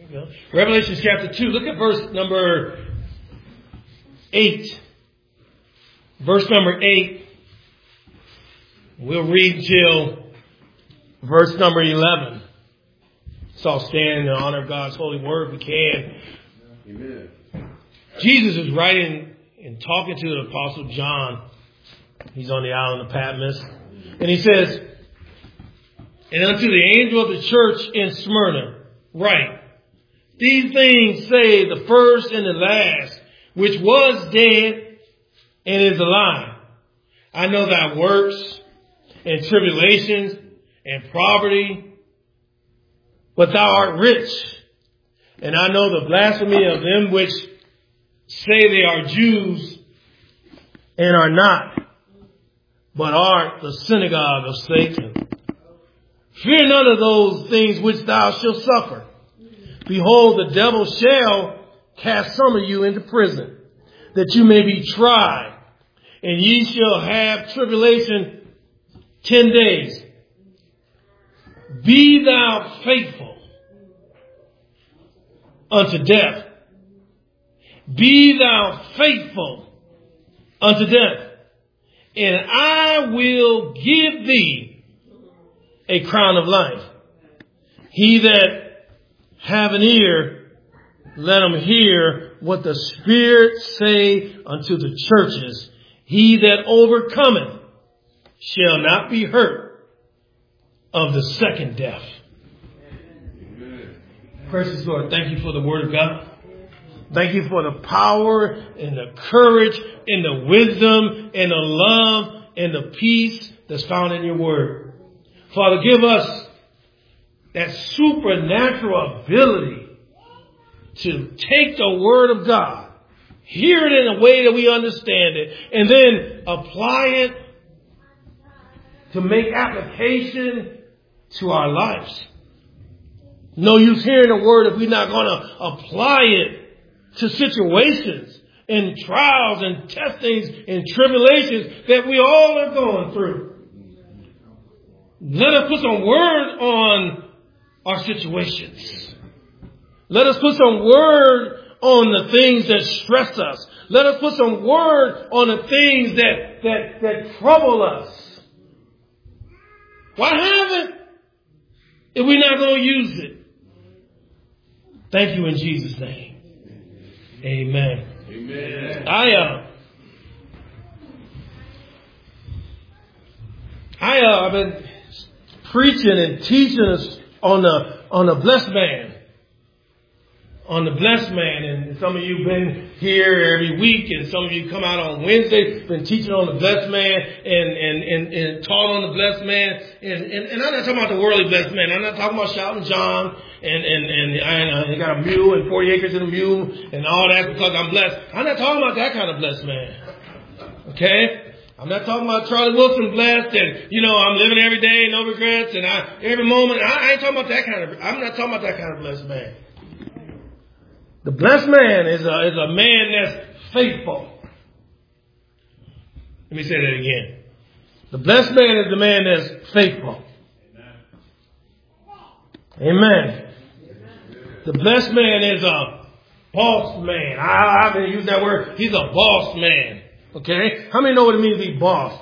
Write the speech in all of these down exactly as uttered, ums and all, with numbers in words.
you go. Revelation chapter two. Look at verse number eight. Verse number eight. We'll read till verse number eleven. So I'll stand in honor of God's holy word if we can. Amen. Jesus is writing and talking to the Apostle John. He's on the island of Patmos. And he says, and unto the angel of the church in Smyrna, write, these things say the first and the last, which was dead and is alive. I know thy works and tribulations and poverty, but thou art rich. And I know the blasphemy of them which say they are Jews and are not, but are the synagogue of Satan. Fear none of those things which thou shalt suffer. Behold, the devil shall cast some of you into prison, that you may be tried, and ye shall have tribulation ten days. Be thou faithful unto death. Be thou faithful unto death, and I will give thee a crown of life. He that have an ear, let him hear what the Spirit say unto the churches. He that overcometh shall not be hurt of the second death. Precious Lord, thank you for the word of God. Thank you for the power and the courage and the wisdom and the love and the peace that's found in your word. Father, give us that supernatural ability to take the word of God, hear it in a way that we understand it, and then apply it to make application to our lives. No use hearing the word if we're not going to apply it to situations and trials and testings and tribulations that we all are going through. Let us put some word on our situations. Let us put some word on the things that stress us. Let us put some word on the things that, that, that trouble us. Why have it if we're not going to use it? Thank you in Jesus' name. Amen. Amen. I, uh, I, uh, I've been preaching and teaching us on the, on the blessed man. On the blessed man. And some of you have been here every week, and some of you come out on Wednesday, been teaching on the blessed man and, and, and, and taught on the blessed man. And, and, and I'm not talking about the worldly blessed man. I'm not talking about shouting John and, and, and, and I got a mule and forty acres in a mule and all that because I'm blessed. I'm not talking about that kind of blessed man. Okay? I'm not talking about Charlie Wilson blessed and, you know, I'm living every day, no regrets, and I, every moment. I, I ain't talking about that kind of, I'm not talking about that kind of blessed man. The blessed man is a, is a man that's faithful. Let me say that again. The blessed man is the man that's faithful. Amen. The blessed man is a boss man. I, I've been using that word. He's a boss man. Okay? How many know what it means to be bossed?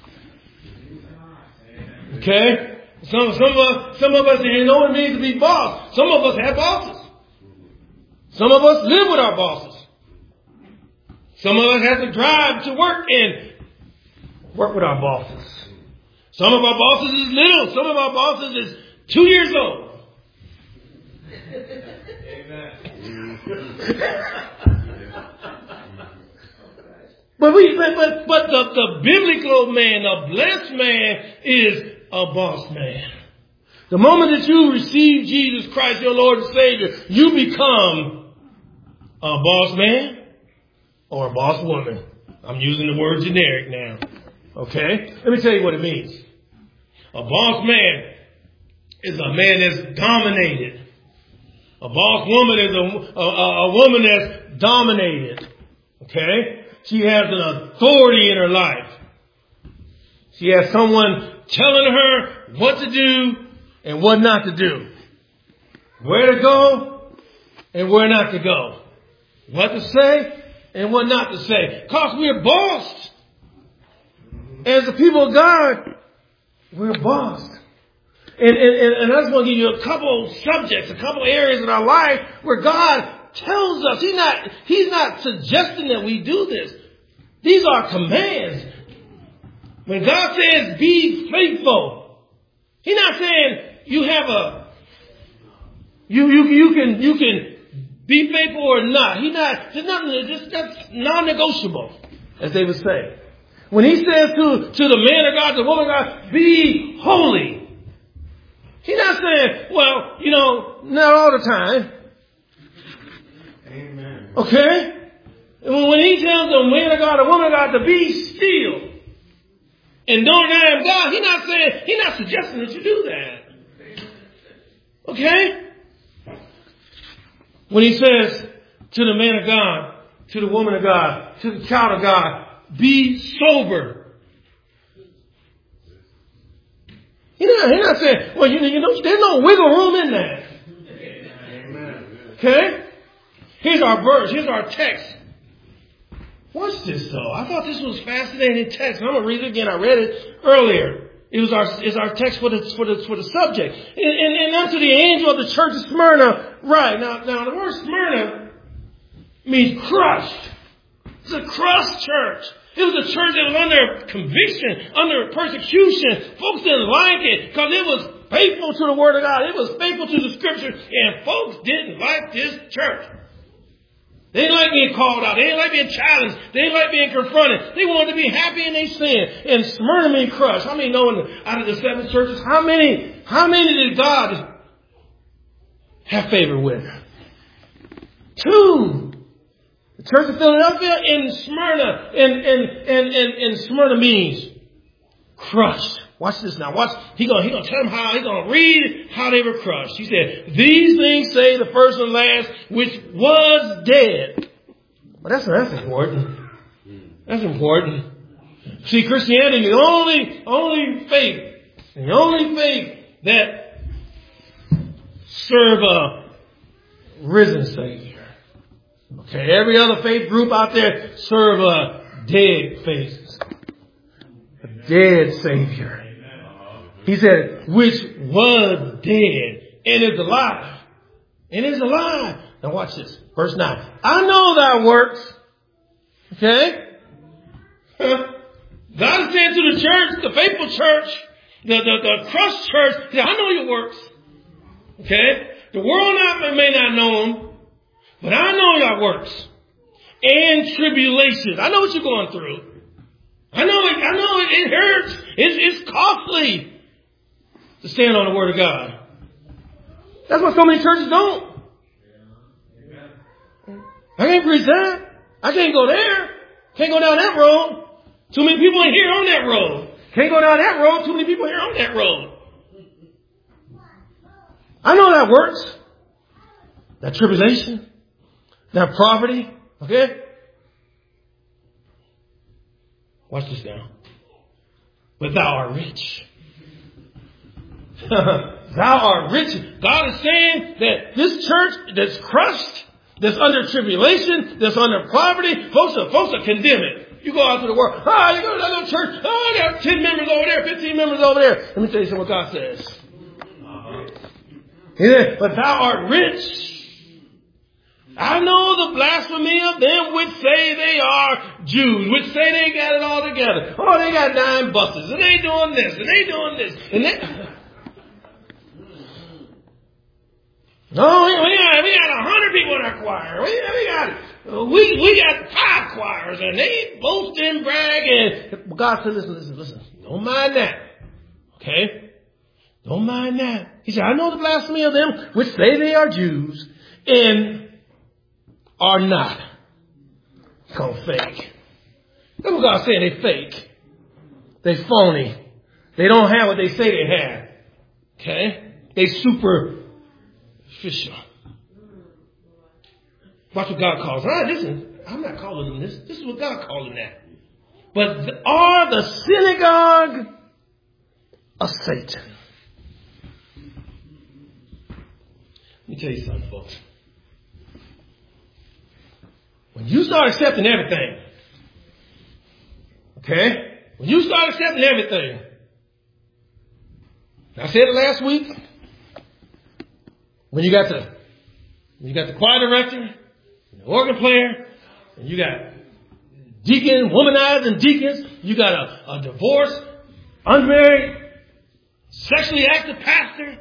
Okay? Some, some, of us, some of us didn't know what it means to be bossed. Some of us have bosses. Some of us live with our bosses. Some of us have to drive to work and work with our bosses. Some of our bosses is little. Some of our bosses is two years old. Amen. but we, but, but, but the, the biblical man, the blessed man is a boss man. The moment that you receive Jesus Christ, your Lord and Savior, you become a boss man or a boss woman. I'm using the word generic now. Okay? Let me tell you what it means. A boss man is a man that's dominated. A boss woman is a, a, a woman that's dominated. Okay? She has an authority in her life. She has someone telling her what to do and what not to do. Where to go and where not to go. What to say and what not to say. Because we're bossed. As the people of God, we're bossed. And, and, and I just want to give you a couple subjects, a couple areas in our life where God tells us. He's not, he's not suggesting that we do this. These are commands. When God says be faithful, He's not saying you have a, you, you, you can, you can be faithful or not. He's not, there's nothing, just, that's non-negotiable, as they would say. When He says to, to the man of God, the woman of God, be holy. He's not saying, well, you know, not all the time. Amen. Okay? And when He tells the man of God, the woman of God to be still and don't I am God, He's not saying, He's not suggesting that you do that. Okay? When He says to the man of God, to the woman of God, to the child of God, be sober. He's not, he's not saying, well, you, you know, there's no wiggle room in that. Amen. Okay? Here's our verse. Here's our text. Watch this, though. I thought this was fascinating text. I'm going to read it again. I read it earlier. It was our, it's our text for the, for the, for the subject. And, and, and unto the angel of the church of Smyrna. Right. Now, now the word Smyrna means crushed. It's a crushed church. It was a church that was under conviction, under persecution. Folks didn't like it because it was faithful to the Word of God. It was faithful to the Scriptures. And folks didn't like this church. They didn't like being called out. They didn't like being challenged. They didn't like being confronted. They wanted to be happy in their sin. And Smyrna means crushed. How many know in the, out of the seven churches, how many, how many did God have favor with? Two. The church of Philadelphia and Smyrna. And, and, and, and, and Smyrna means crushed. Watch this now. Watch. He's going he gonna tell them how, he's going to read how they were crushed. He said, these things say the first and last, which was dead. Well, that's, that's important. That's important. See, Christianity, the only, only faith, the only faith that serve a risen Savior. Okay, every other faith group out there serve a dead faith. A dead Savior. He said, which was dead and is alive. And is alive. Now watch this. Verse nine. I know thy works. Okay? God is saying to the church, the faithful church, the, the, the crushed church, he said, I know your works. Okay? The world not, may not know them, but I know your works. And tribulations. I know what you're going through. I know it, I know it, it hurts. It's, it's costly to stand on the Word of God. That's why so many churches don't. I can't preach that. I can't go there. Can't go down that road. Too many people in here on that road. Can't go down that road. Too many people here on that road. I know that works. That tribulation. That poverty. Okay? Watch this now. But thou art rich. Thou art rich. God is saying that this church that's crushed, that's under tribulation, that's under poverty, folks are, folks are condemning. You go out to the world. Ah, oh, you go to that little church. Oh, I got ten members over there, fifteen members over there. Let me tell you something what God says. Uh-huh. Yeah, but thou art rich. I know the blasphemy of them which say they are Jews, which say they got it all together. Oh, they got nine buses, and they doing this, and they doing this, and they... No, we, we got we got a hundred people in our choir. We, we got we we got five choirs, and they boast and brag. And God said, "Listen, listen, listen. Don't mind that, okay? Don't mind that." He said, "I know the blasphemy of them which say they are Jews and are not." It's called fake. That's what God's saying. They fake. They phony. They don't have what they say they have. Okay? They super. Official. Watch what God calls. Ah, listen, I'm not calling them this. This is what God called them that. But the, are the synagogue of Satan. Let me tell you something, folks. When you start accepting everything, okay? When you start accepting everything, I said it last week. When you got the, when you got the choir director, the organ player, and you got deacon, womanizing deacons, you got a, a divorced, unmarried, sexually active pastor.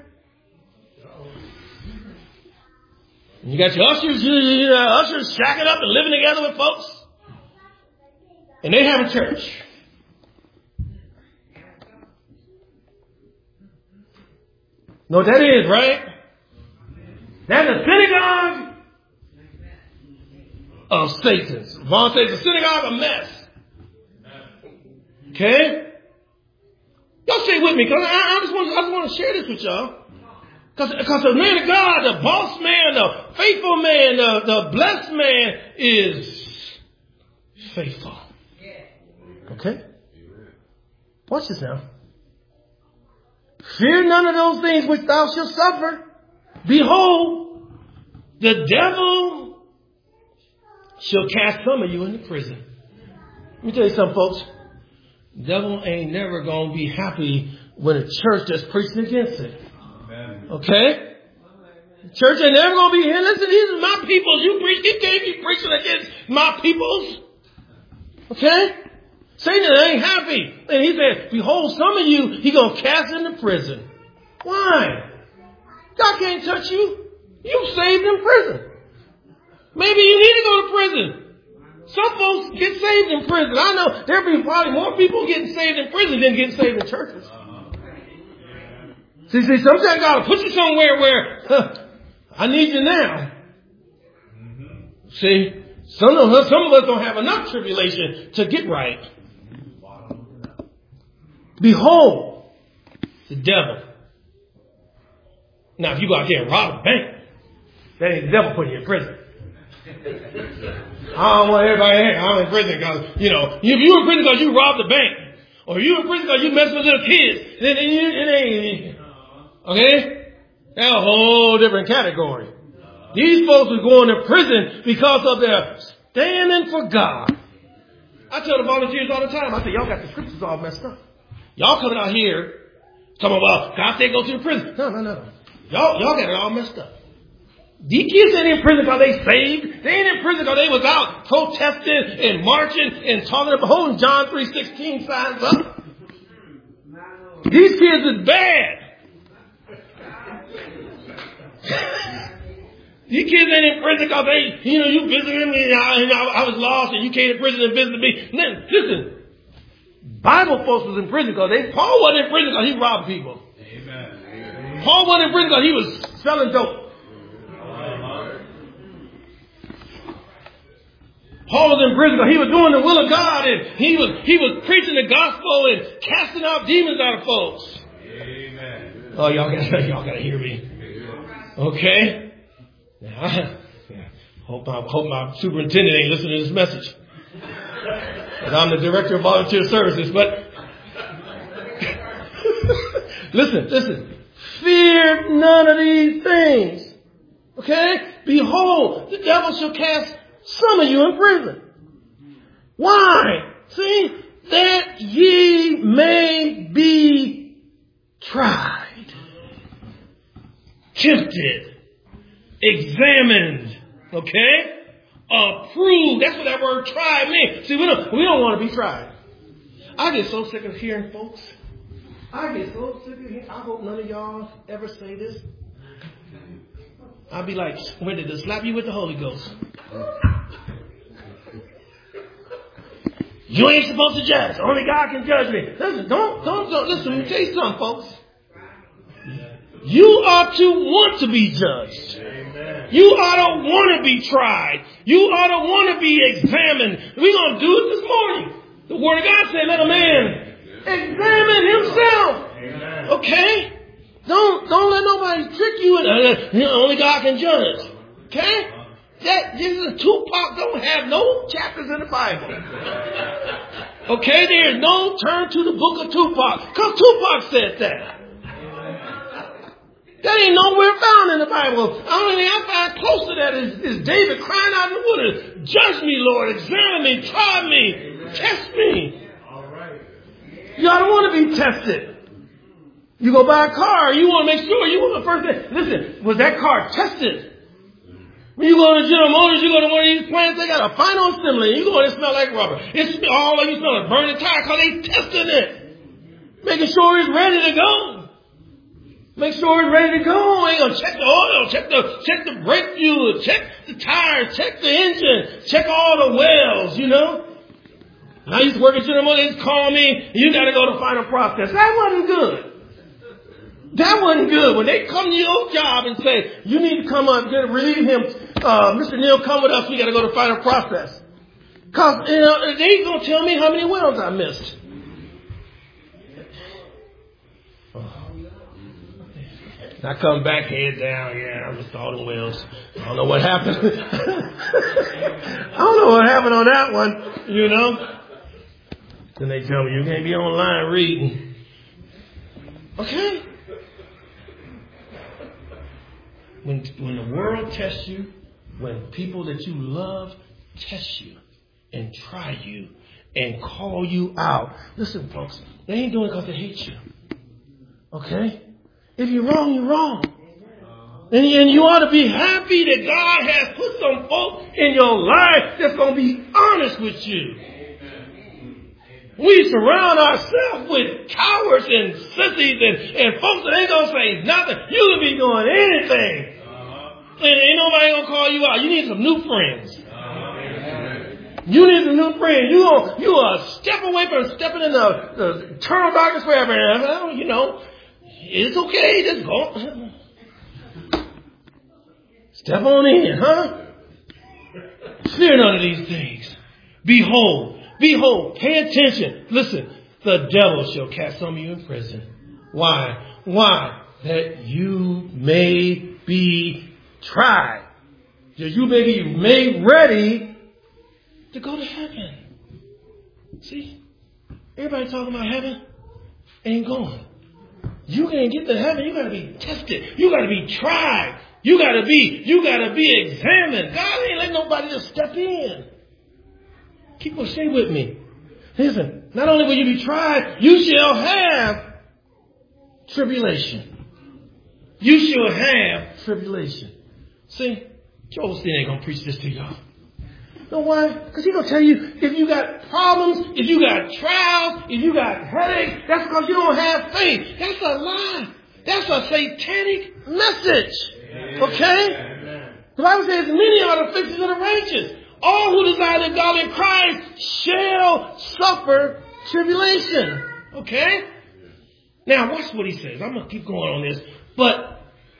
You got your ushers, you, you know, ushers shacking up and living together with folks. And they have a church. Know what that is, right? That's a synagogue of Satan's. Vaughn says a synagogue of mess. Okay? Y'all stay with me, because I, I just want I just want to share this with y'all. Because the man of God, the boss man, the faithful man, the, the blessed man is faithful. Okay? Watch this now. Fear none of those things which thou shalt suffer. Behold, the devil shall cast some of you into prison. Let me tell you something, folks. The devil ain't never going to be happy when a church that's preaching against it. Okay? The church ain't never going to be here. Listen, these are my people. You preach, you can't be preaching against my peoples. Okay? Satan ain't happy. And he said, behold, some of you, he going to cast into prison. Why? God can't touch you. You saved in prison. Maybe you need to go to prison. Some folks get saved in prison. I know there'll be probably more people getting saved in prison than getting saved in churches. See, see, sometimes God will put you somewhere where, huh, I need you now. See, some of us, some of us don't have enough tribulation to get right. Behold, the devil. Now, if you go out there and rob a bank, that ain't the devil putting you in prison. I don't want everybody here. I'm in prison because, you know, if you in prison because you robbed the bank, or you in prison because you messed with little kids, then it ain't, okay? That's a whole different category. These folks are going to prison because of their standing for God. I tell the volunteers all the time, I say, y'all got the scriptures all messed up. Y'all coming out here talking about God said go to the prison. No, no, no. Y'all, y'all got it all messed up. These kids ain't in prison because they saved. They ain't in prison because they was out protesting and marching and talking about holding John three sixteen signs up. These kids is bad. These kids ain't in prison because they, you know, you visited me and I, and I, I was lost and you came to prison and visited me. Listen, Bible folks was in prison because they, Paul wasn't in prison because he robbed people. Amen. Paul wasn't in prison because he was selling dope. Paul was in prison because he was doing the will of God and he was he was preaching the gospel and casting out demons out of folks. Amen. Oh, y'all gotta y'all gotta hear me. Okay? Now, I hope I hope my superintendent ain't listening to this message. Because I'm the director of volunteer services, but listen, listen. Fear none of these things. Okay? Behold, the devil shall cast some of you in prison. Why? See, that ye may be tried, tempted, examined, okay? Approved. That's what that word tried means. See, we don't, we don't want to be tried. I get so sick of hearing folks. I get so sick of hearing. I hope none of y'all ever say this. I'll be like, when did they slap you with the Holy Ghost? You ain't supposed to judge. Only God can judge me. Listen, don't, don't, don't. Listen, let me tell you something, folks. You ought to want to be judged. Amen. You ought to want to be tried. You ought to want to be examined. We're going to do it this morning. The Word of God said, let a man examine himself. Amen. Okay? Don't, don't let nobody trick you. And, uh, you know, only God can judge. Okay? That, this is Tupac don't have no chapters in the Bible. Okay? There is no turn to the book of Tupac. Because Tupac said that. That ain't nowhere found in the Bible. The only thing I find close to that is is, is David crying out in the wilderness, judge me, Lord, examine me, try me, Amen. Test me. All right. Y'all don't want to be tested. You go buy a car, you want to make sure you want the first thing. Listen, was that car tested? When you go to General Motors, you go to one of these plants, they got a final assembly. You go and it smell like rubber. It's all like you smell like burning tire because they testing it. Making sure it's ready to go. Make sure it's ready to go. Ain't gonna check the oil, check the check the brake fluid, check the tires, check the engine, check all the wells, you know. I used to work at General Motors, they call me, you gotta go to final process. That wasn't good. That wasn't good. When they come to your job and say, you need to come up, relieve him, uh, Mister Neal, come with us, we got to go to final process. Because you know, they ain't going to tell me how many wells I missed. Oh. I come back, head down, yeah, I missed all the wells. I don't know what happened. I don't know what happened on that one, you know. Then they tell me, you can't be online reading. Okay. When, when the world tests you, when people that you love test you and try you and call you out. Listen, folks, they ain't doing it because they hate you. Okay? If you're wrong, you're wrong. And, and you ought to be happy that God has put some folk in your life that's going to be honest with you. We surround ourselves with cowards and sissies and, and folks that ain't going to say nothing. You can be doing anything. And ain't nobody gonna call you out. You need some new friends. Amen. You need some new friends. You gonna, you a step away from stepping in the, the eternal darkness forever. Well, you know, it's okay. Just go. Step on in, huh? Fear none of these things. Behold, behold, pay attention. Listen, the devil shall cast some of you in prison. Why? Why? That you may be tried, that you may be made ready to go to heaven. See, everybody talking about heaven ain't going. You can't get to heaven. You got to be tested. You got to be tried. You got to be. You got to be examined. God ain't letting nobody just step in. Keep on stay with me. Listen. Not only will you be tried, you shall have tribulation. You shall have tribulation. See, Joel Osteen ain't going to preach this to y'all. You know why? Because he's going to tell you if you got problems, if you got trials, if you got headaches, that's because you don't have faith. That's a lie. That's a satanic message. Okay? The Bible says, many are the afflictions of the righteous. All who desire the godly in Christ shall suffer tribulation. Okay? Now, watch what he says. I'm going to keep going on this. But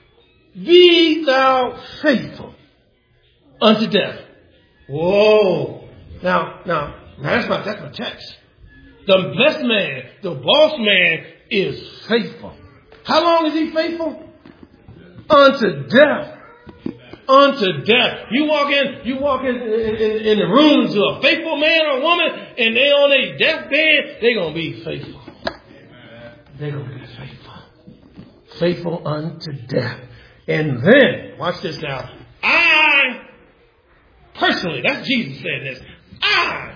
be thou faithful unto death. Whoa. Now, now, that's my, that's my text. The best man, the boss man is faithful. How long is he faithful? Unto death. Unto death. You walk in, you walk in, in, in, in the room to a faithful man or woman and they on their deathbed, they're going to be faithful. They're going to be faithful. Faithful unto death. And then, watch this now, I, personally, that's Jesus saying this, I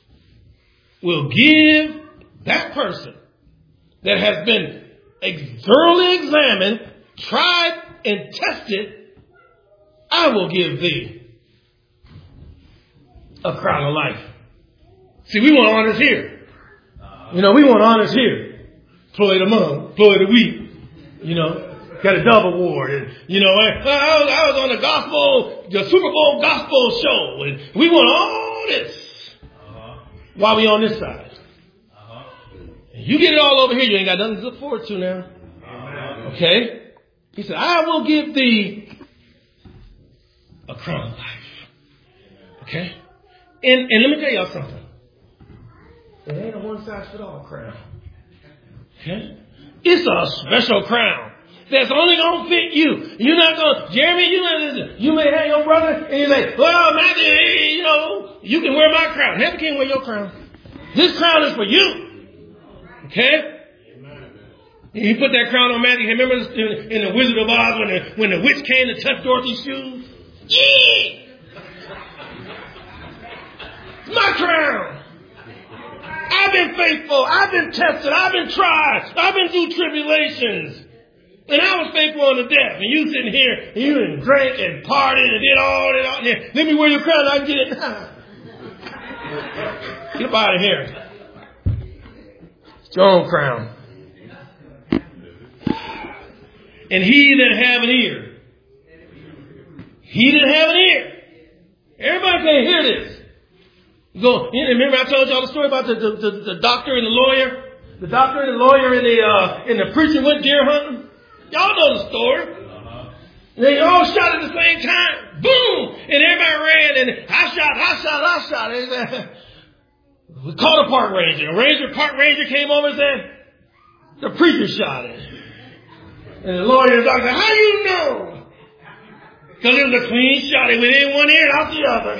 will give that person that has been thoroughly examined, tried, and tested, I will give thee a crown of life. See, we want honors here. You know, we want honors here. Ploy the mum, ploy the wheat, you know. Got a Dove Award, and you know, I, I, was, I was on the gospel, the Super Bowl gospel show, and we want all this uh-huh. while we on this side. Uh-huh. You get it all over here, you ain't got nothing to look forward to now. Uh-huh. Okay? He said, I will give thee a crown of life. Okay? And, and let me tell y'all something. It ain't a one-size-fits-all crown. Okay? It's a special crown. That's only going to fit you. You're not going to, Jeremy, you know, you may have your brother and you say, well, Matthew, you know, you can wear my crown. Never can wear your crown. This crown is for you. Okay? And you put that crown on Matthew. Remember in the Wizard of Oz when the, when the witch came to touch Dorothy's shoes? Yeah! faithful. I've been tested. I've been tried. I've been through tribulations. And I was faithful on the death. And you sitting here, and you done drank and partied and did all that. All that. Let me wear your crown. I can get it. Get up out of here. It's your own crown. And he that have an ear. He that have an ear. Everybody can't hear this. You go, you remember I told y'all the story about the, the, the, the doctor and the lawyer? The doctor and the lawyer and the, uh, and the preacher went deer hunting? Y'all know the story. Uh-huh. They all shot at the same time. Boom! And everybody ran and I shot, I shot, I shot. And, uh, we called a park ranger. A ranger, park ranger came over and said, the preacher shot it. And the lawyer and the doctor said, how you know? Because it was a clean shot. It went in one ear and out the other.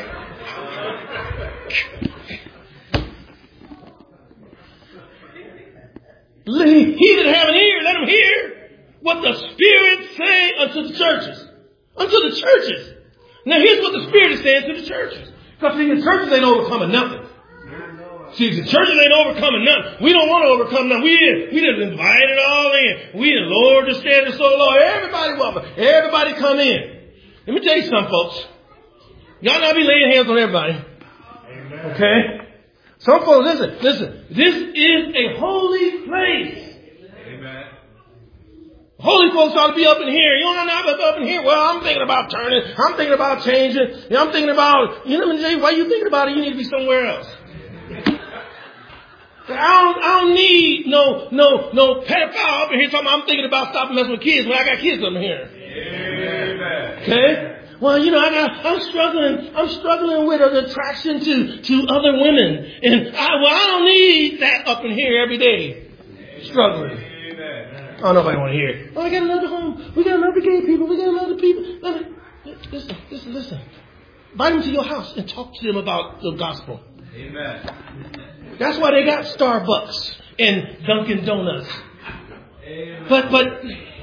He that have an ear, let him hear what the Spirit say unto the churches. Unto the churches. Now here's what the Spirit is saying to the churches. Because see, the churches ain't overcoming nothing. See, the churches ain't overcoming nothing. We don't want to overcome nothing. We didn't, we didn't invite it all in. We didn't lower the standard so low. Everybody welcome. Everybody come in. Let me tell you something, folks. Y'all not be laying hands on everybody. Amen. Okay? Some folks, listen, listen. This is a holy place. Amen. Holy folks ought to be up in here. You don't have to be up in here. Well, I'm thinking about turning. I'm thinking about changing. I'm thinking about, you know what I'm saying? Why you thinking about it? You need to be somewhere else. I don't, I don't need no, no, no pedophile up in here talking about I'm thinking about stopping messing with kids when I got kids up in here. Amen. Okay? Well, you know, I got, I'm struggling, I'm struggling with an attraction to, to other women. And I, well, I don't need that up in here every day. Struggling. Amen. Oh, nobody want to hear it. Oh, I got another home. We got another gay people. We got another people. Listen, listen, listen. Invite them to your house and talk to them about the gospel. Amen. That's why they got Starbucks and Dunkin' Donuts. Amen. But, but,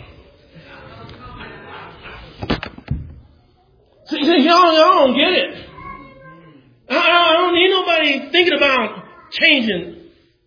see, y'all, y'all don't get it. I, I don't need nobody thinking about changing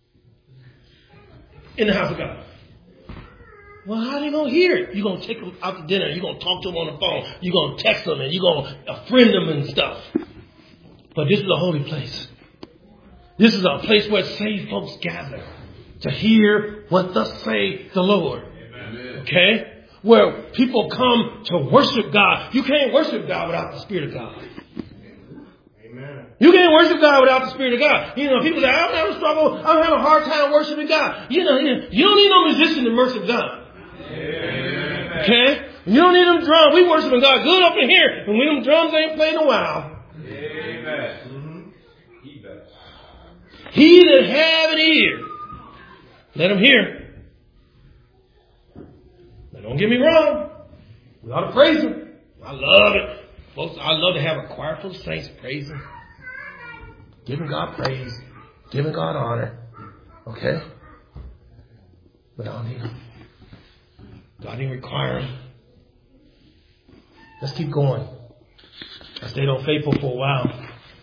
in the house of God. Well, how are they going to hear it? You're going to take them out to dinner. You're going to talk to them on the phone. You're going to text them and you're going to friend them and stuff. But this is a holy place. This is a place where saved folks gather to hear what thus say the Lord. Amen. Okay? Where people come to worship God. You can't worship God without the Spirit of God. Amen. You can't worship God without the Spirit of God. You know, people say, I'm having a struggle. I'm having a hard time worshiping God. You know, you don't need no musician to worship God. Amen. Okay? You don't need them drums. We worshiping God good up in here. And when them drums ain't playing a while. Amen. He that have an ear, let him hear. Now don't get me wrong. We ought to praise him. I love it. Folks, I love to have a choir full of saints praising. Giving God praise. Giving God honor. Okay? But I don't need him. God didn't require him. Let's keep going. I stayed on faithful for a while.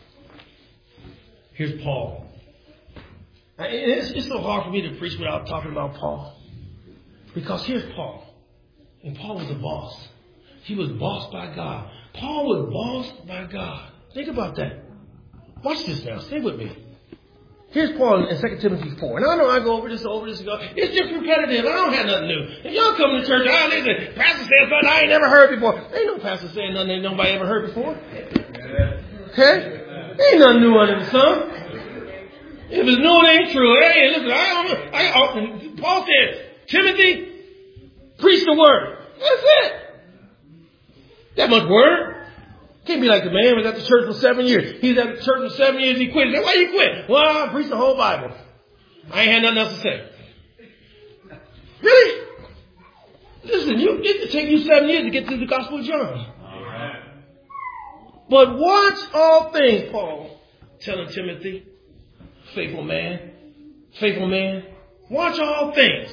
Here's Paul. It's, it's so hard for me to preach without talking about Paul. Because here's Paul. And Paul was a boss. He was bossed by God. Paul was bossed by God. Think about that. Watch this now. Stay with me. Here's Paul in Second Timothy four. And I know I go over this, over this, and go. It's just repetitive. I don't have nothing new. If y'all come to church, I listen, pastor said something I ain't never heard before. Ain't no pastor saying nothing that nobody ever heard before. Okay? Ain't nothing new under the sun. If it's new, it ain't true. Hey, listen, I don't know. I, I, Paul said, Timothy, preach the word. That's it. That much word. Can't be like the man who was at the church for seven years. He's at the church for seven years. He quit. He said, why you quit? Well, I preached the whole Bible. I ain't had nothing else to say. Really? Listen, you, it take you seven years to get to the Gospel of John. All right. But watch all things, Paul, telling Timothy. Faithful man. Faithful man. Watch all things.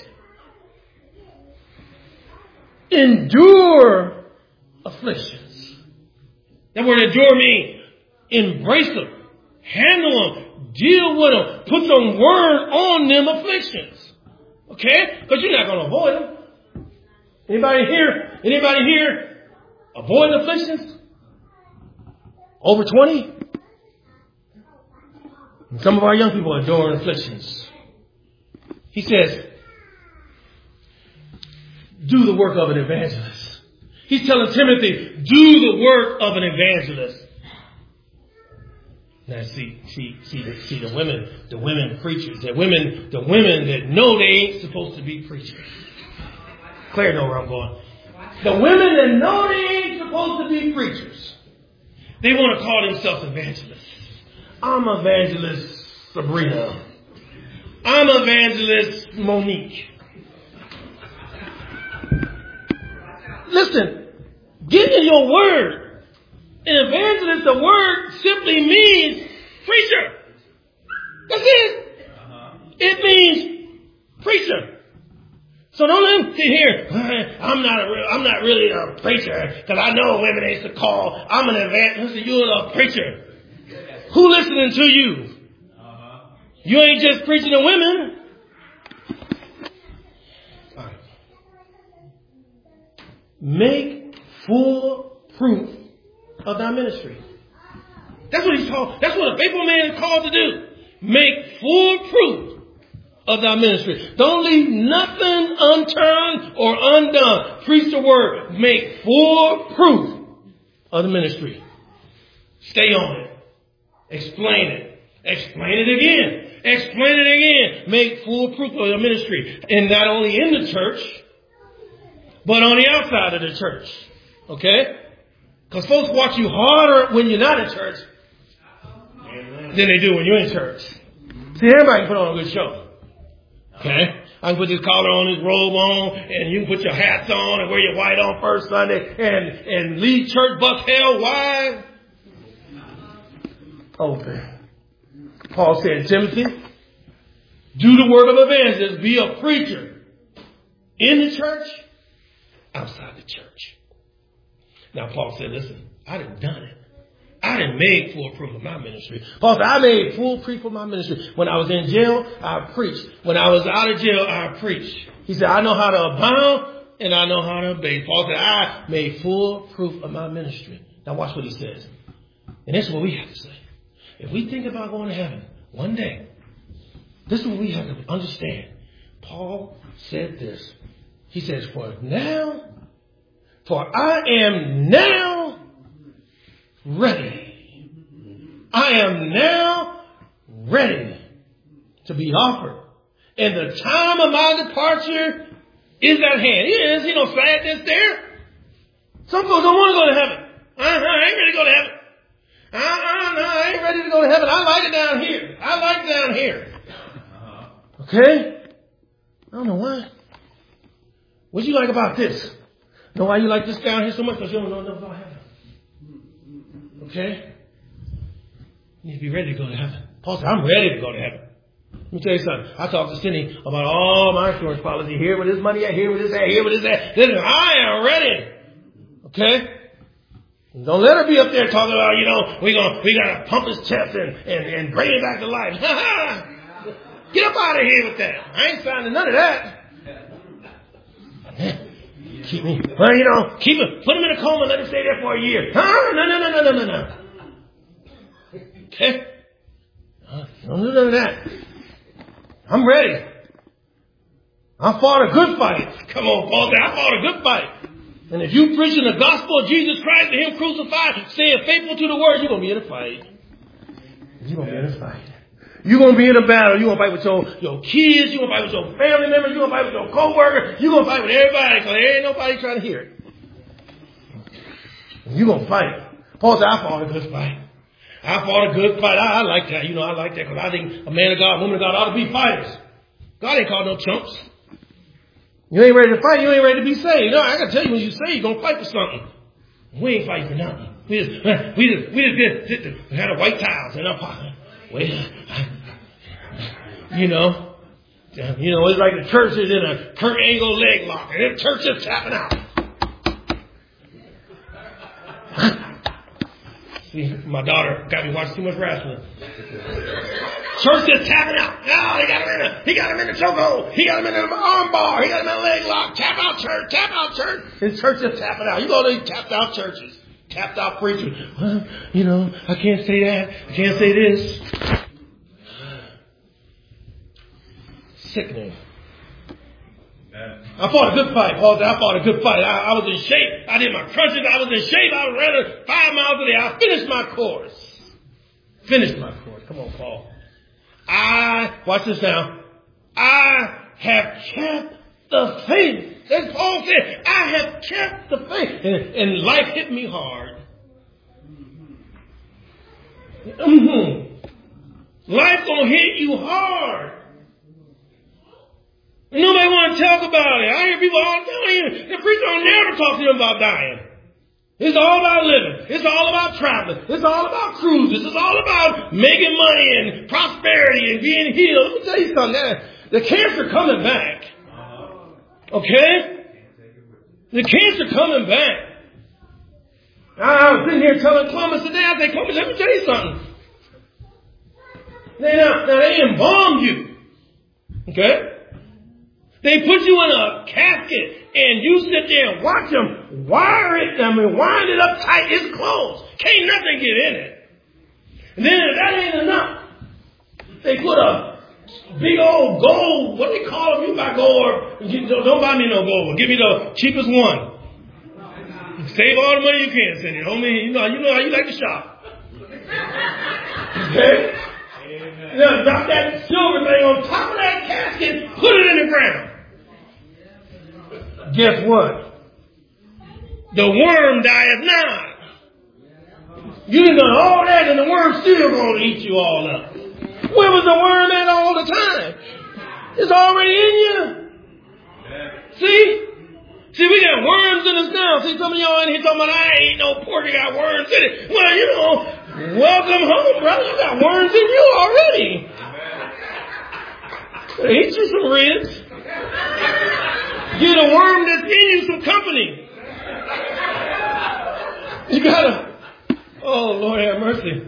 Endure afflictions. That word endure means embrace them. Handle them. Deal with them. Put some word on them afflictions. Okay? Because you're not going to avoid them. Anybody here? Anybody here avoid afflictions? Over twenty? And some of our young people are enduring afflictions. He says, do the work of an evangelist. He's telling Timothy, do the work of an evangelist. Now see, see, see, the, see the women, the women preachers, the women, the women that know they ain't supposed to be preachers. Claire know where I'm going. The women that know they ain't supposed to be preachers. They want to call themselves evangelists. I'm evangelist Sabrina. I'm evangelist Monique. Listen, get in your word. An evangelist, the word simply means preacher. That's it. Uh-huh. It means preacher. So don't let them sit here. I'm not a real, I'm not really a preacher because I know women they used to call. I'm an evangelist. You're a preacher. Who listening to you? Uh-huh. You ain't just preaching to women. All right. Make full proof of thy ministry. That's what he's called. That's what a faithful man is called to do. Make full proof of thy ministry. Don't leave nothing unturned or undone. Preach the word. Make full proof of the ministry. Stay on it. Explain it. Explain it again. Explain it again. Make full proof of the ministry. And not only in the church, but on the outside of the church. Okay? Because folks watch you harder when you're not in church than they do when you're in church. See, everybody can put on a good show. Okay? I can put this collar on, this robe on, and you can put your hats on and wear your white on first Sunday and, and leave church bust hell wide open. Paul said, Timothy, do the work of evangelist. Be a preacher in the church, outside the church. Now, Paul said, listen, I done done it. I done made full proof of my ministry. Paul said, I made full proof of my ministry. When I was in jail, I preached. When I was out of jail, I preached. He said, I know how to abound and I know how to obey. Paul said, I made full proof of my ministry. Now, watch what he says. And this is what we have to say. If we think about going to heaven one day, this is what we have to understand. Paul said this. He says, for now, for I am now ready. I am now ready to be offered. And the time of my departure is at hand. It is, you know, sadness there. Some folks don't want to go to heaven. Uh-huh, I ain't ready to go to heaven. Uh-uh, no, I ain't ready to go to heaven. I like it down here. I like it down here. Okay? I don't know why. What you like about this? Know why you like this down here so much? Because you don't know enough about heaven. Okay? You need to be ready to go to heaven. Paul said, I'm ready to go to heaven. Let me tell you something. I talked to Cindy about all my insurance policy. Here with this money at, here with this at, here with this at. Listen, I am ready. Okay? Don't let her be up there talking about, you know, we gonna we gotta pump his chest and, and, and bring him back to life. Get up out of here with that. I ain't signing none of that. Keep me, well, you know, keep him, put him in a coma and let him stay there for a year. Huh? No, no, no, no, no, no, no. Okay? Uh, don't do none of that. I'm ready. I fought a good fight. Come on, Paul. I fought a good fight. And if you preaching the gospel of Jesus Christ and Him crucified, staying faithful to the word, you're going to be in a fight. You're going to be in a fight. You're going to be in a battle. You're going to fight with your, your kids. You're going to fight with your family members. You're going to fight with your co-worker. You're going to fight with everybody because there ain't nobody trying to hear it. You're going to fight. Paul said, I fought a good fight. I fought a good fight. I, I like that. You know, I like that because I think a man of God, a woman of God ought to be fighters. God ain't called no chumps. You ain't ready to fight. You ain't ready to be saved. No, I got to tell you, when you say you're going to fight for something. We ain't fighting for nothing. We just, we just, we just did, did, had a white towels in our pocket. Wait, you know, you know, it's like the church is in a Kurt Angle leg lock, and the church is tapping out. See, my daughter got me watching too much wrestling. Church is tapping out. No, he got him in the, he got him in the chokehold. He got him in the arm bar. He got him in the leg lock. Tap out church. Tap out church. And church is tapping out. You go to these tapped out churches. Tapped out preachers. Well, you know, I can't say that. I can't say this. Sickening. I fought a good fight, Paul said. I fought a good fight. I, I was in shape. I did my crunches. I was in shape. I ran five miles a day. I finished my course. Finished my course. Come on, Paul. I, watch this now. I have kept the faith. That's Paul said. I have kept the faith. And, and life hit me hard. Mm-hmm. Life gonna hit you hard. Nobody want to talk about it. I hear people all the time. The preacher don't never talk to them about dying. It's all about living. It's all about traveling. It's all about cruises. It's all about making money and prosperity and being healed. Let me tell you something. The cancer coming back. Okay? The cancer coming back. I was sitting here telling Columbus today, I said, Columbus, let me tell you something. They, now, now they embalmed you. Okay? They put you in a casket and you sit there and watch them wire it, I mean, wind it up tight. It's closed. Can't nothing get in it. And then if that ain't enough, they put a big old gold, what do they call them? You buy gold or don't buy me no gold. Give me the cheapest one. Save all the money you can, send it. Homie, you know, you know how you like to shop. Okay? Now drop that silver thing on top of that casket, put it in the ground. Guess what? The worm dieth not. You done done all that and the worm still going to eat you all up. Where was the worm at all the time? It's already in you. See? See, we got worms in us now. See, some of y'all in here talking about, I ain't no pork, I got worms in it. Well, you know, welcome home, brother. You got worms in you already. Eat you some ribs. Get a worm that's in you some company. You gotta, oh, Lord have mercy.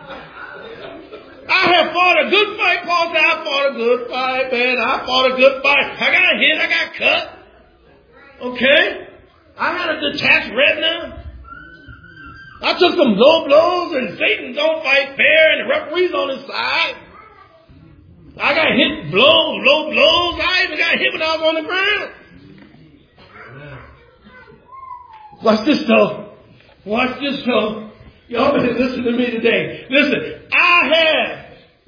I have fought a good fight, Paul said. I fought a good fight, man. I fought a good fight. I got hit, I got cut. Okay? I had a detached retina. I took some low blows and Satan don't fight fair and the referee's on his side. I got hit blows, low blows. I even got hit when I was on the ground. Watch this though. Watch this though. Y'all better listen to me today. Listen, I have,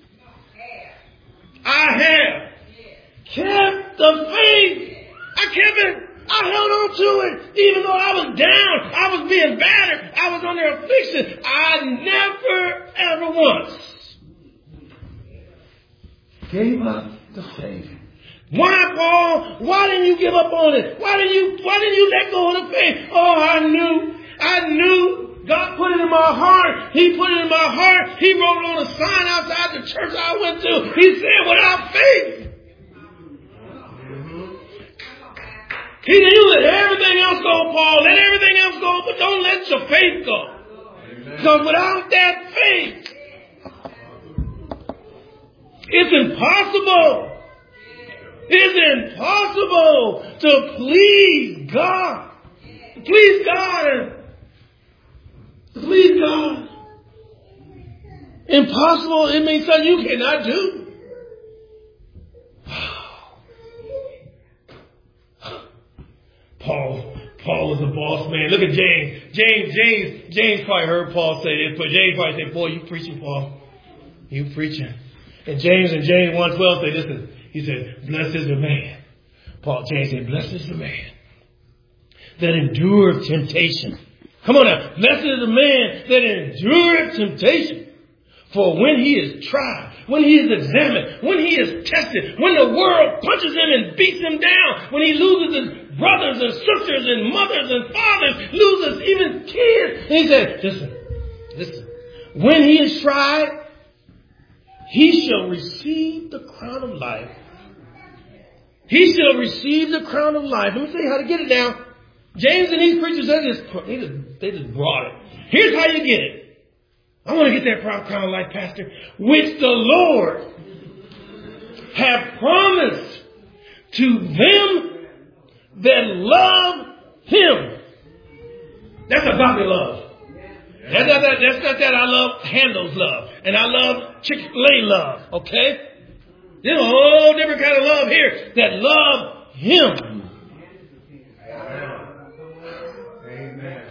I have kept the faith. I kept it. I held on to it. Even though I was down, I was being battered, I was under affliction. I never, ever once gave up the faith. Why, Paul? Why didn't you give up on it? Why didn't you, why didn't you let go of the faith? Oh, I knew, I knew. God put it in my heart. He put it in my heart. He wrote it on a sign outside the church I went to. He said, without faith. He knew that everything else go, Paul. Let everything else go, but don't let your faith go. Because without that faith, it's impossible. It's impossible to please God. To please God and to please God. Impossible. It means something you cannot do. Paul, Paul was a boss man. Look at James. James, James, James probably heard Paul say this, but James probably said, boy, you preaching, Paul. You preaching. And James and James one twelve say, listen, he said, blessed is the man. Paul, James said, blessed is the man that endureth temptation. Come on now. Blessed is the man that endureth temptation. For when he is tried, when he is examined, when he is tested, when the world punches him and beats him down, when he loses his brothers and sisters and mothers and fathers, loses even kids. And he said, listen, listen, when he is tried, he shall receive the crown of life. He shall receive the crown of life. Let me tell you how to get it now. James and these preachers, they just, they just, they just brought it. Here's how you get it. I want to get that proud crown of life, Pastor, which the Lord have promised to them that love him. That's agape love. That's not that, that's not that I love Handel's love. And I love Chick-fil-A love. Okay? There's a whole different kind of love here that love him. Amen.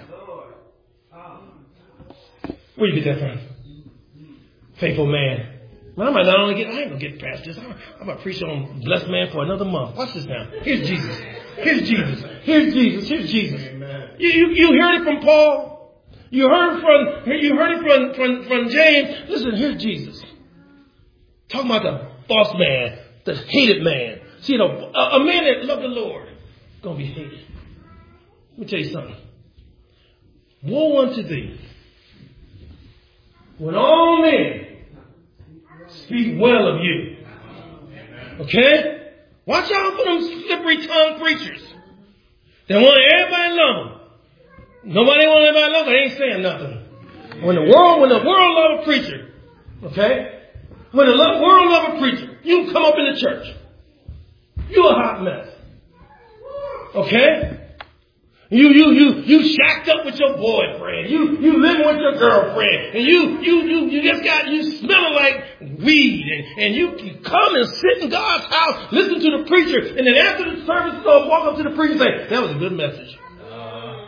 Where you get that from? Faithful man. Well, I might not only get, I ain't going to get past this. I'm, I'm going to preach on blessed man for another month. Watch this now. Here's Jesus. Here's Jesus. Here's Jesus. Here's Jesus. Amen. You, you, you heard it from Paul. You heard from, you heard it from, from, from James. Listen, here's Jesus. Talking about the false man, the hated man. See, the, a, a man that loved the Lord is going to be hated. Let me tell you something. Woe unto thee when all men speak well of you. Okay? Watch out for them slippery tongued preachers. They want everybody to love them. Nobody want everybody to love them. They ain't saying nothing. When the world, when the world love a preacher, okay? When the lo- world love a preacher, you can come up in the church. You a hot mess. Okay? You, you, you, you shacked up with your boyfriend. You, you living with your girlfriend. And you, you, you, you just got, you smelling like weed. And, and you, you come and sit in God's house, listen to the preacher. And then after the service, you go walk up to the preacher and say, that was a good message. Uh,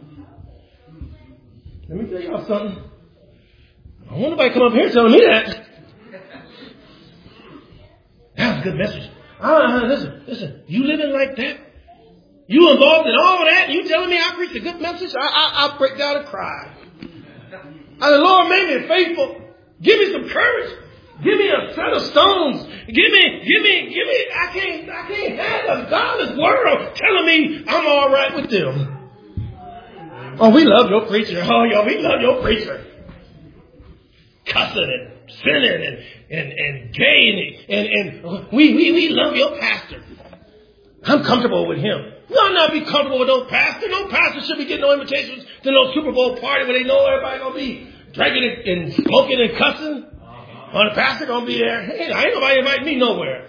let me tell y'all something. I don't want nobody come up here telling me that. That was a good message. Uh, listen, listen, you living like that? You involved in all that? You telling me I preached a good message? I, I, I break down and cry. I said, Lord, make me faithful. Give me some courage. Give me a set of stones. Give me, give me, give me. I can't, I can't have a godless world telling me I'm all right with them. Oh, we love your preacher. Oh, yo, we love your preacher. Cussing and sinning and and and gay and and, and we we we love your pastor. I'm comfortable with him. No, not be comfortable with no pastor. No pastor should be getting no invitations to no Super Bowl party where they know everybody gonna be drinking and, and smoking and cussing. Uh-huh. Or the pastor gonna be there. Hey, I ain't nobody inviting me nowhere.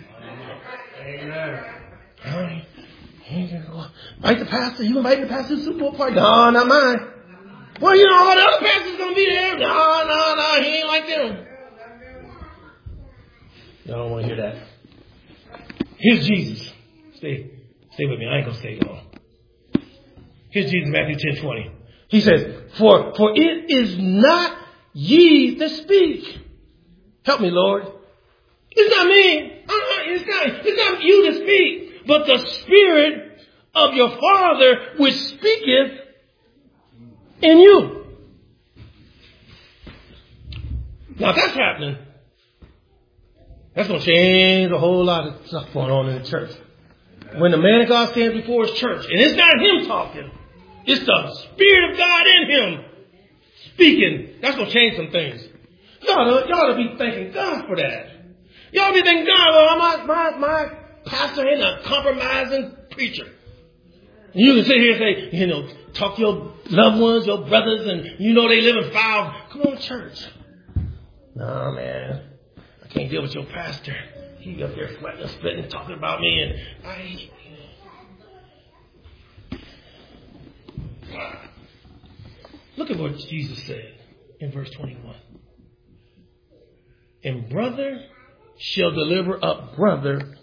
Amen. Invite the pastor. You invite the pastor to the Super Bowl party? No, not mine. Well, you know, all the other pastors gonna be there. No, no, no, he ain't like them. Y'all don't want to hear that. Here's Jesus. Stay, stay with me. I ain't gonna stay long. Here's Jesus, Matthew ten twenty. He says, For for it is not ye that speak. Help me, Lord. It's not me. Uh-uh, it's not. It's not you that speak, but the Spirit of your Father which speaketh in you. Now if that's happening, that's going to change a whole lot of stuff going on in the church. When the man of God stands before his church, and it's not him talking, it's the Spirit of God in him speaking, that's going to change some things. Y'all ought, y'all ought to be thanking God for that. Y'all be thanking God, well, my, my, my pastor ain't a compromising preacher. And you can sit here and say, you know, talk to your loved ones, your brothers, and you know they live in foul. Come on to church. No, man. I can't deal with your pastor. He up there sweating and spitting, talking about me, and I. Look at what Jesus said in verse twenty-one. And brother shall deliver up brother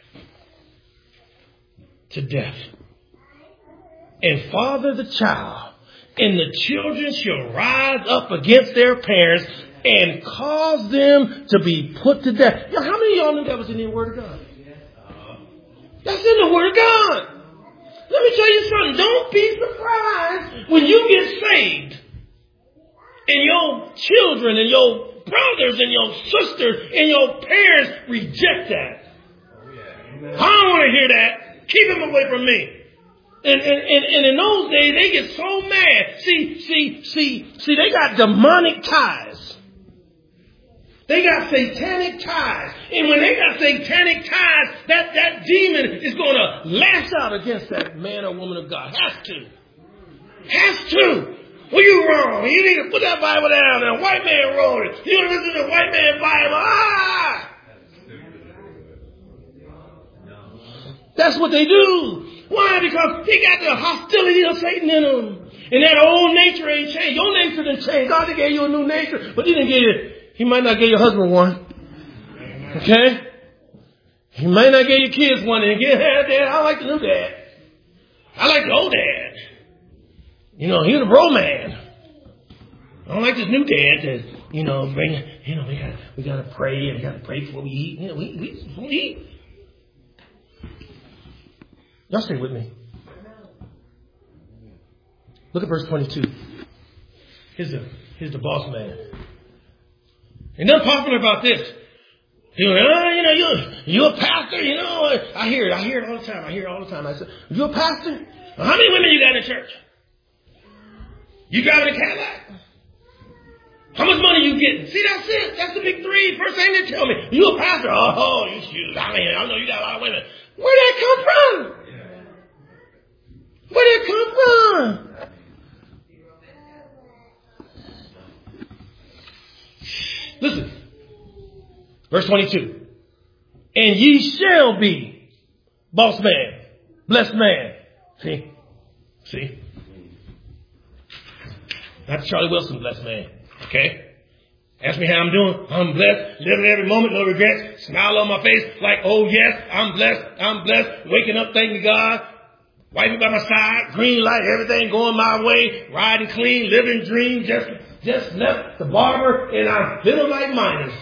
to death, and father the child, and the children shall rise up against their parents and cause them to be put to death. Now, how many of y'all knew that was in the Word of God? That's in the Word of God. Let me tell you something. Don't be surprised when you get saved and your children and your brothers and your sisters and your parents reject that. I don't want to hear that. Keep them away from me. And, and, and, and in those days, they get so mad. See, see, see, see, they got demonic ties. They got satanic ties. And when they got satanic ties, that, that demon is going to lash out against that man or woman of God. Has to. Has to. Well, you wrong. You need to put that Bible down. The white man wrote it. You don't listen to the white man Bible. Ah! That's what they do. Why? Because they got the hostility of Satan in them. And that old nature ain't changed. Your nature didn't change. God gave you a new nature, but he didn't give you, he might not give your husband one. Okay? He might not give your kids one and get dad, dad. I like the new dad. I like the old dad. You know, he was a bro man. I don't like this new dad that, you know, bring, you know, we got we got to pray and we got to pray before we eat. You know, we, we, we eat. Y'all stay with me. Look at verse twenty-two. Here's the, here's the boss man. Ain't nothing popular about this. You know, oh, you know, you're, you're a pastor, you know. I hear it. I hear it all the time. I hear it all the time. I said, you're a pastor? Well, how many women you got in church? You driving a Cadillac? How much money you getting? See, that's it. That's the big three. First thing they tell me, you a pastor? Oh, you shoot. I mean, I know you got a lot of women. Where'd that come from? Where'd that come from? Listen. Verse twenty-two. And ye shall be boss man, blessed man. See? See? Not Charlie Wilson, blessed man. Okay? Ask me how I'm doing. I'm blessed. Living every moment, no regrets. Smile on my face like, oh yes, I'm blessed. I'm blessed. Waking up, thanking God. Wifey by my side. Green light, everything going my way. Riding clean, living dream. Just, just left the barber and I'm living like miners.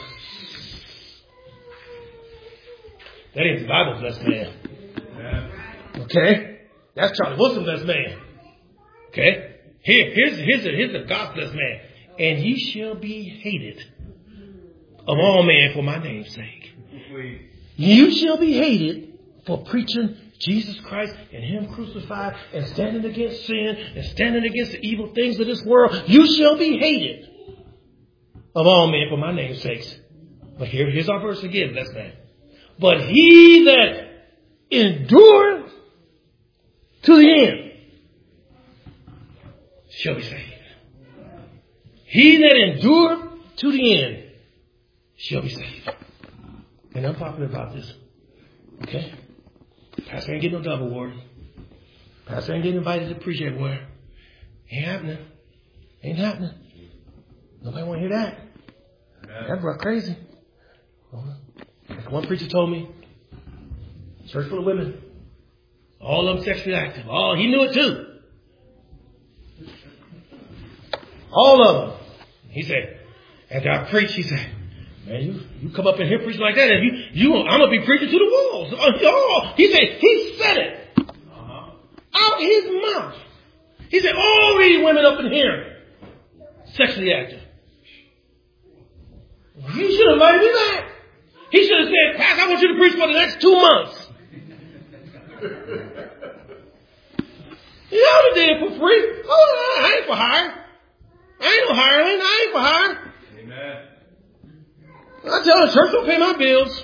That ain't the Bible blessed man. Okay? That's Charlie Wilson blessed man. Okay? Here, here's, here's, the, here's the God blessed man. And ye shall be hated of all men for my name's sake. You shall be hated for preaching Jesus Christ and him crucified and standing against sin and standing against the evil things of this world. You shall be hated of all men for my name's sake. But here, here's our verse again, blessed man. But he that endureth to the end shall be saved. He that endureth to the end shall be saved. And I'm talking about this. Okay? Pastor ain't getting no double award. Pastor ain't getting invited to preach everywhere. Ain't happening. Ain't happening. Nobody want to hear that. That's right, crazy. Like one preacher told me, church full of women, all of them sexually active. Oh, he knew it too. All of them. He said, after I preach, he said, man, you, you come up in here preaching like that, and you, you, I'm going to be preaching to the walls. Oh, he said, he said it uh-huh. out his mouth. He said, all these women up in here, sexually active. You should have invited me back. He should have said, Pastor, I want you to preach for the next two months. You know what I did for free? Oh, I ain't for hire. I ain't no hireling. I ain't for hire. Amen. I tell the church don't pay my bills.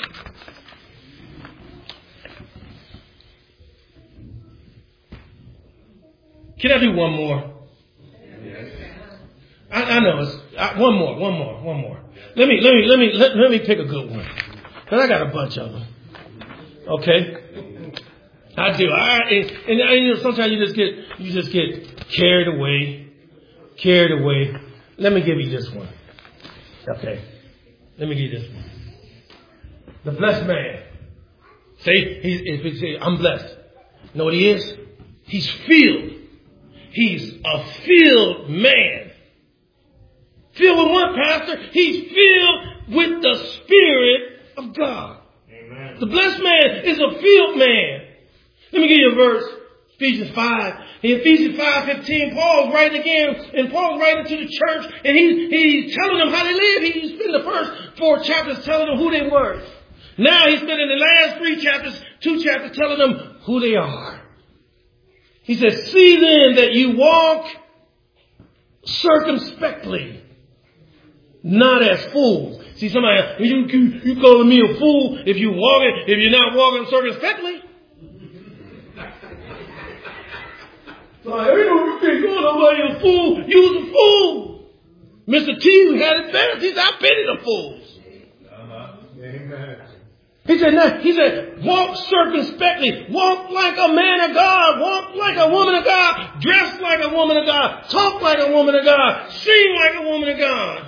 Can I do one more? Yes. I, I know it's I, one more, one more, one more. Let me let me let me let, let me pick a good one. Cause I got a bunch of them. Okay, I do. I and, and, and you know, sometimes you just get you just get carried away, carried away. Let me give you this one. Okay, let me give you this one. The blessed man. Say he's if he say I'm blessed. You know what he is? He's filled. He's a filled man. Filled with what, Pastor? He's filled with the Spirit of God. Amen. The blessed man is a filled man. Let me give you a verse. Ephesians five. In Ephesians five fifteen, Paul's writing again, and Paul's writing to the church, and he, he's telling them how they live. He's spent the first four chapters telling them who they were. Now he's spending the last three chapters, two chapters telling them who they are. He says, see then that you walk circumspectly, not as fools. See, somebody, you, you, you calling me a fool if you walk it, if you're not walking circumspectly. Like, ain't no, you can't call nobody a fool. You was a fool. Mister T had it better. He said, I pity the fools. Uh-huh. Amen. He said, no, he said, walk circumspectly. Walk like a man of God. Walk like a woman of God. Dress like a woman of God. Talk like a woman of God. Sing like a woman of God.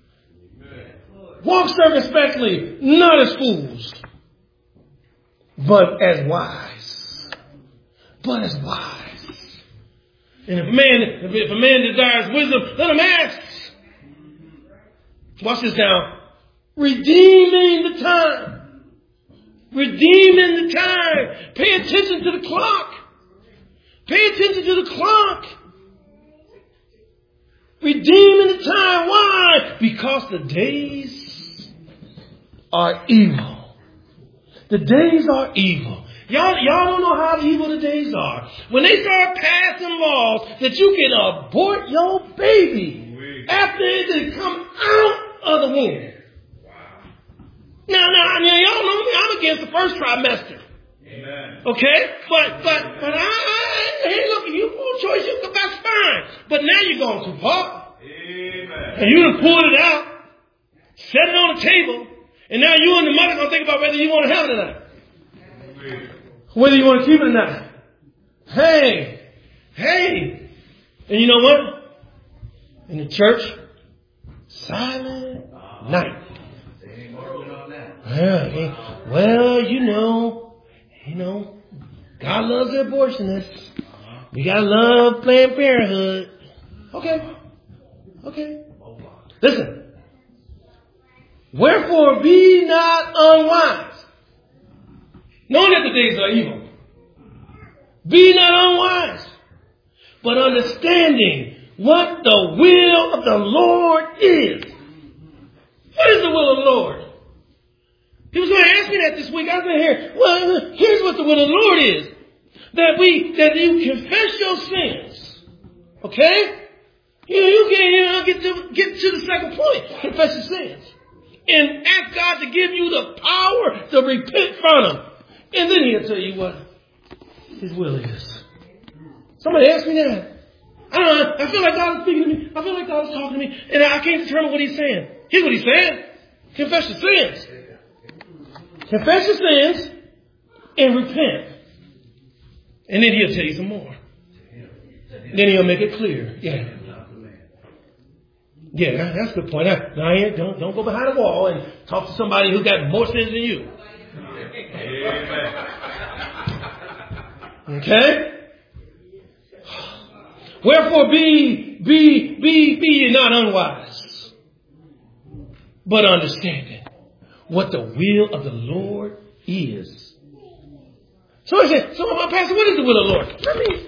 Walk circumspectly, not as fools, but as wise. But as wise. And if a man, if a man desires wisdom, let him ask. Watch this now. Redeeming the time. Redeeming the time. Pay attention to the clock. Pay attention to the clock. Redeeming the time. Why? Because the days are evil. The days are evil. Y'all, y'all don't know how evil the days are. When they start passing laws that you can abort your baby after it has come out of the womb. Now, now, now, y'all know me. I'm against the first trimester. Amen. Okay? But, but, but I, I hey, look, you full choice, you, that's fine. But now you're going too far. Amen. And you done pulled it out, set it on the table, and now you and the mother going to think about whether you want to have it or not. Amen. Whether you want to keep it or not. Hey, hey. And you know what? In the church, silent night. Well, well, you know, you know, God loves the abortionists. We gotta love Planned Parenthood. Okay, okay. Listen. Wherefore be not unwise, knowing that the days are evil. Be not unwise, but understanding what the will of the Lord is. What is the will of the Lord? He was going to ask me that this week. I was going to hear, well, here's what the will of the Lord is. That we, that you confess your sins. Okay? You, you can, you know, get to, get to the second point. Confess your sins. And ask God to give you the power to repent from them. And then he'll tell you what his will is. Somebody asked me that. I don't know. I feel like God is speaking to me. I feel like God is talking to me. And I can't determine what he's saying. Here's what he's saying. Confess your sins. Confess your sins and repent. And then he'll tell you some more. Then he'll make it clear. Yeah. Yeah, that's a good point. Now, don't, don't go behind a wall and talk to somebody who got more sins than you. Okay? Wherefore be, be, be, be ye not unwise, but understanding what the will of the Lord is. So I said, so my pastor, what is the will of the Lord? Let me.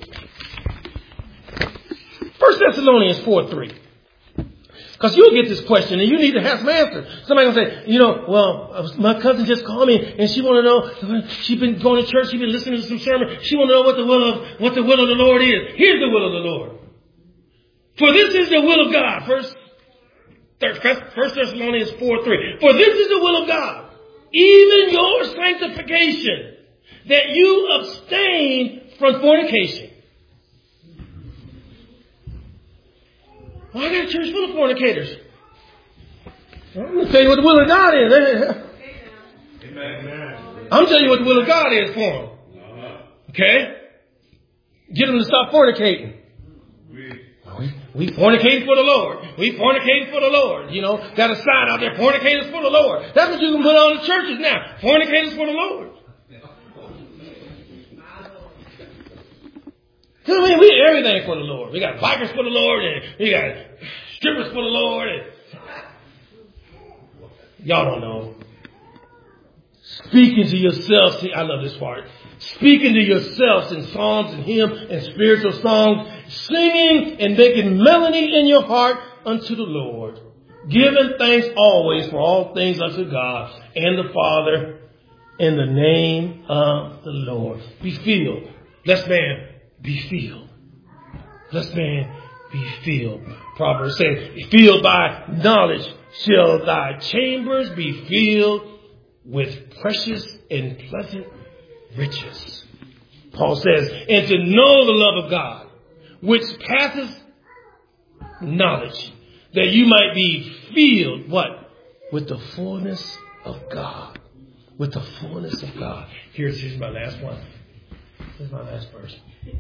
First Thessalonians four three. Because you'll get this question and you need to have some answers. Somebody will say, you know, well, my cousin just called me and she want to know, she's been going to church, she's been listening to some sermon. She want to know what the will of, what the will of the Lord is. Here's the will of the Lord. For this is the will of God. First, First Thessalonians four three. For this is the will of God, even your sanctification, that you abstain from fornication. Well, I got a church full of fornicators. I'm going to tell you what the will of God is. Amen. I'm telling you what the will of God is for them. Okay? Get them to stop fornicating. We, we fornicate for the Lord. We fornicate for the Lord. You know, got a sign out there, fornicators for the Lord. That's what you can put on the churches now. Fornicators for the Lord. I mean, we do everything for the Lord. We got bikers for the Lord, and we got strippers for the Lord. And y'all don't know. Speaking to yourself. See, I love this part. Speaking to yourselves in psalms and hymns and spiritual songs, singing and making melody in your heart unto the Lord, giving thanks always for all things unto God and the Father in the name of the Lord. Be filled. Blessed man, be filled. Blessed man, be filled. Proverbs says, filled by knowledge shall thy chambers be filled with precious and pleasant riches. Paul says, and to know the love of God which passes knowledge, that you might be filled, what? With the fullness of God. With the fullness of God. Here's, here's my last one. Here's my last verse.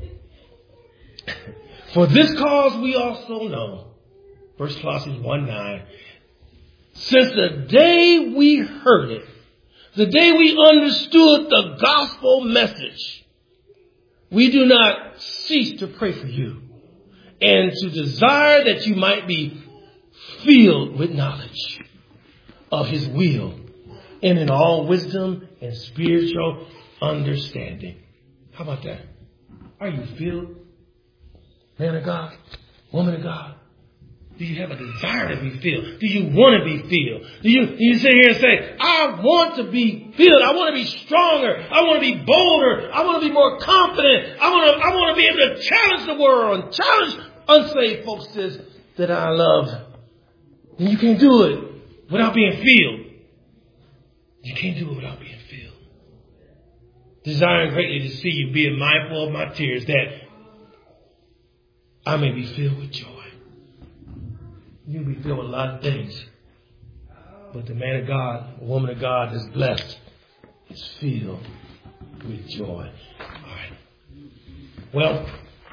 For this cause we also know, First Colossians one nine, since the day we heard it, the day we understood the gospel message, we do not cease to pray for you and to desire that you might be filled with knowledge of his will and in all wisdom and spiritual understanding. How about that? Are you filled? Man of God, woman of God. Do you have a desire to be filled? Do you want to be filled? Do you, do you sit here and say, I want to be filled. I want to be stronger. I want to be bolder. I want to be more confident. I want to, I want to be able to challenge the world and challenge unsaved folks this, that I love. And you can't do it without being filled. You can't do it without being filled. Desiring greatly to see you, being mindful of my tears, that I may be filled with joy. You'll be filled with a lot of things. But the man of God, the woman of God is blessed, is filled with joy. All right. Well,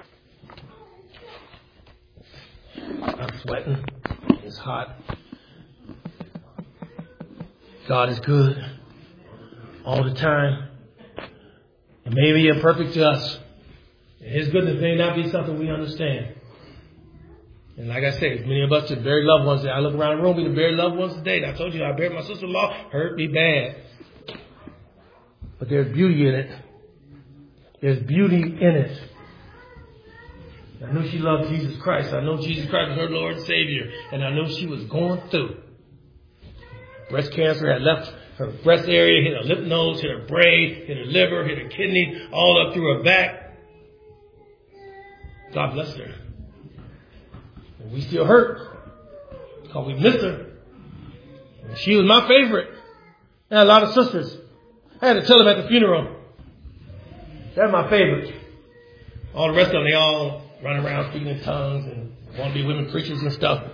I'm sweating. It's hot. God is good all the time. It may be imperfect to us. His goodness may not be something we understand. And like I said, many of us have buried loved ones. I look around the room, we have buried loved ones today. And I told you, I buried my sister-in-law. Hurt me bad. But there's beauty in it. There's beauty in it. I knew she loved Jesus Christ. I know Jesus Christ was her Lord and Savior. And I knew she was going through. Breast cancer had left her breast area, hit her lymph nodes, hit her brain, hit her liver, hit her kidney, all up through her back. God bless her. And we still hurt because we missed her. And she was my favorite. I had a lot of sisters. I had to tell them at the funeral. They're my favorite. All the rest of them, they all run around speaking in tongues and want to be women preachers and stuff.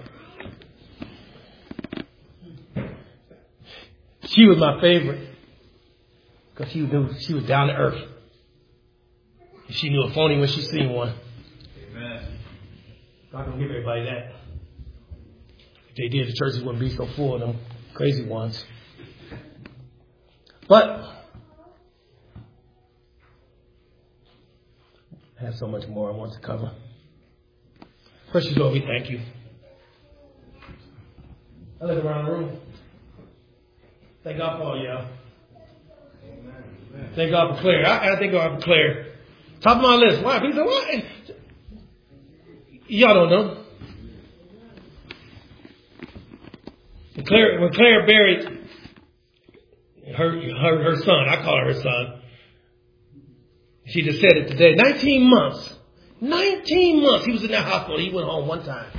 She was my favorite because she knew she was down to earth. And she knew a phony when she seen one. Amen. God don't give everybody that. If they did, the churches wouldn't be so full of them crazy ones. But I have so much more I want to cover. Precious Lord, we thank you. I look around the room. Thank God for all y'all. Amen. Thank God for Claire. I, I thank God for Claire. Top of my list. Why? People say, why? Y'all don't know. When Claire, when Claire buried her, her, her son, I call her her son. She just said it today. nineteen months. nineteen months. He was in that hospital. He went home one time.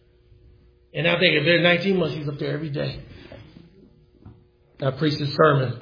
And I think if there's nineteen months, he's up there every day. I preached this sermon